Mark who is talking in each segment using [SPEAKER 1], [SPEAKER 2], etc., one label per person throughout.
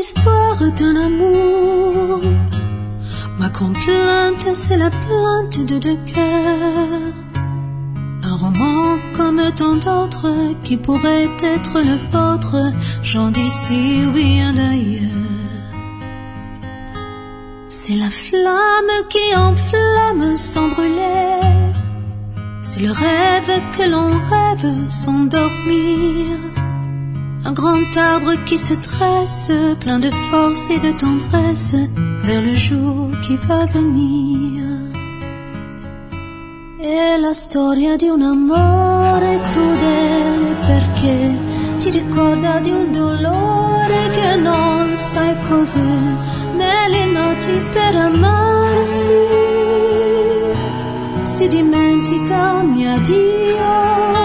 [SPEAKER 1] l'histoire d'un amour. Ma complainte, c'est la plainte de deux cœurs. Un roman comme tant d'autres qui pourrait être le vôtre. J'en dis si bien d'ailleurs. C'est la flamme qui enflamme sans brûler. C'est le rêve que l'on rêve sans dormir. Un grand arbre qui se tresse, plein de force et de tendresse, vers le jour qui va venir. È la storia di un amore crudele perché ti ricorda di un dolore che non sai cos'è. Nelle notti per amarsi si dimentica ogni addio.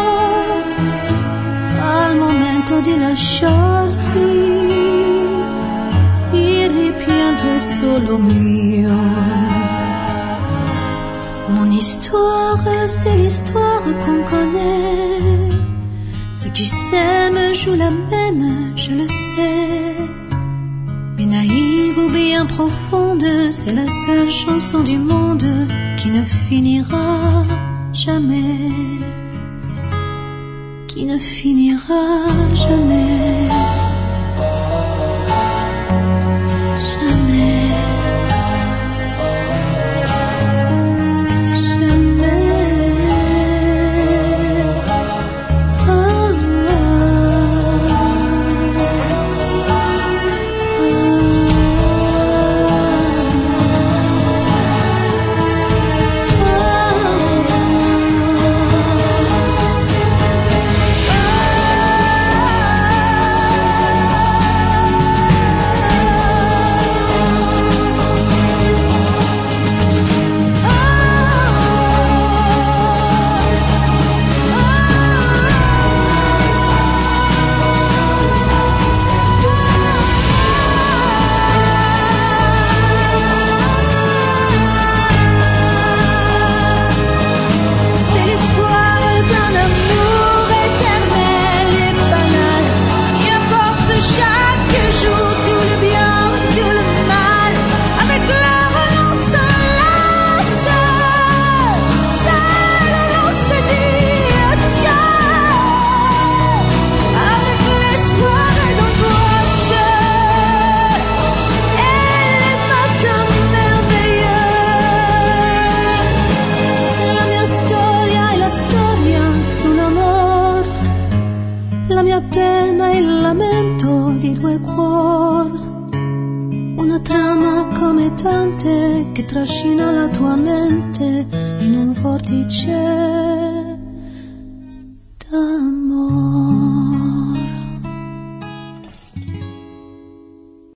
[SPEAKER 1] Al momento di lasciarsi il rimpianto è solo mio. Mon histoire, c'est l'histoire qu'on connaît. Ceux qui s'aiment jouent la même, je le sais. Mais naïve ou bien profonde, c'est la seule chanson du monde qui ne finira jamais. Qui ne finira jamais. La mia pena è il lamento di due cuori, una trama come tante che trascina la tua mente in un vortice d'amore.